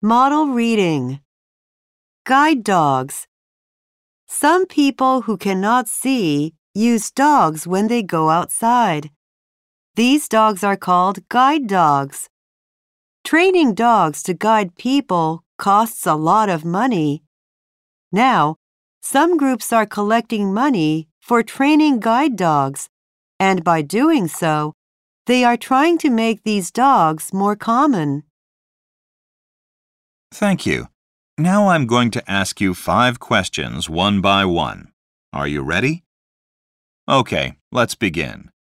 Model reading. Guide dogs. Some people who cannot see use dogs when they go outside. These dogs are called guide dogs. Training dogs to guide people costs a lot of money. Now, some groups are collecting money for training guide dogs, and by doing so, they are trying to make these dogs more common. Thank you. Now I'm going to ask you 5 questions one by one. Are you ready? Okay, let's begin.